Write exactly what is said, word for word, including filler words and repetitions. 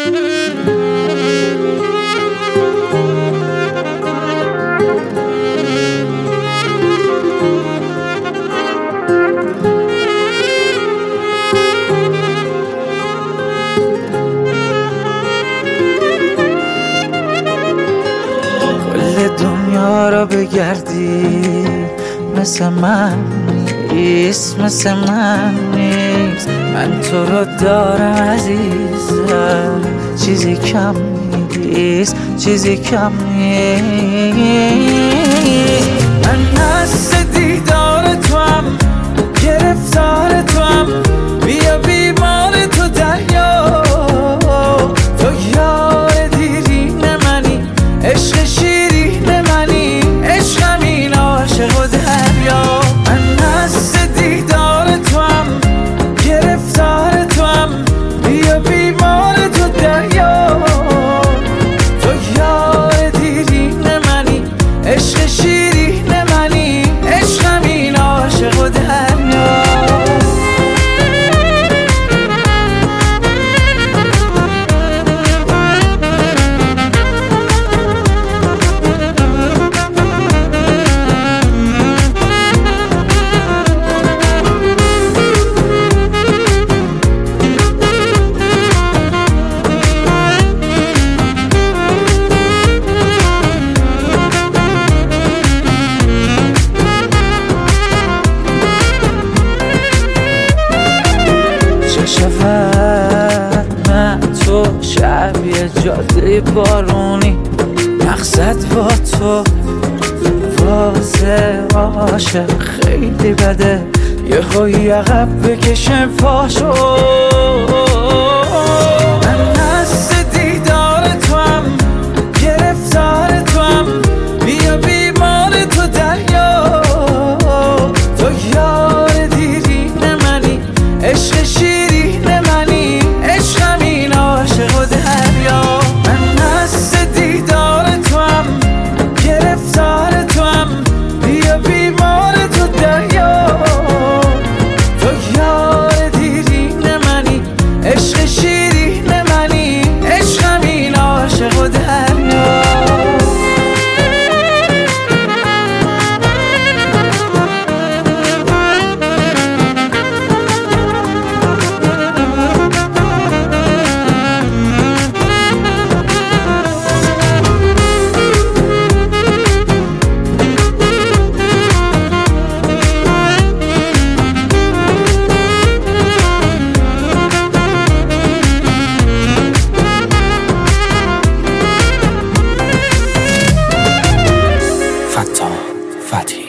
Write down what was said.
دنیا را بگردی مثل من نیست، مثل من نیست. من تو رو دارم عزیزم، چیزی کم نیست، چیزی کم نیست. من هست دیدار تو هم، گرفتار تو هم، بیا بیمار تو دریا. تو یار دیرین منی، عشق شیرین منی، عشقم این عاشق و دریا. من هست دیدار تو هم، گرفتار تو هم، بیا بیمار تو دریا. تو یار دیرین منی، عشق شیرین منی، عشقم این عاشق و دریا. من تو شبیه جاده بارونی، مقصد با تو واسه عاشق خیلی بده، یه هایی عقب بکشم پاشو. من هست دیدار تو هم، گرفتار تو هم، بیا بیمار تو دریا. تو یار دیرین منی، عشق شیرین منی، عشقم این عاشق و دریا. من هست دیدار تو هم، گرفتار تو هم، بیا بیمار تو دریا. تو یار دیرین منی، عشق شیرین منی، عشقم این عاشق و دریا. Fatih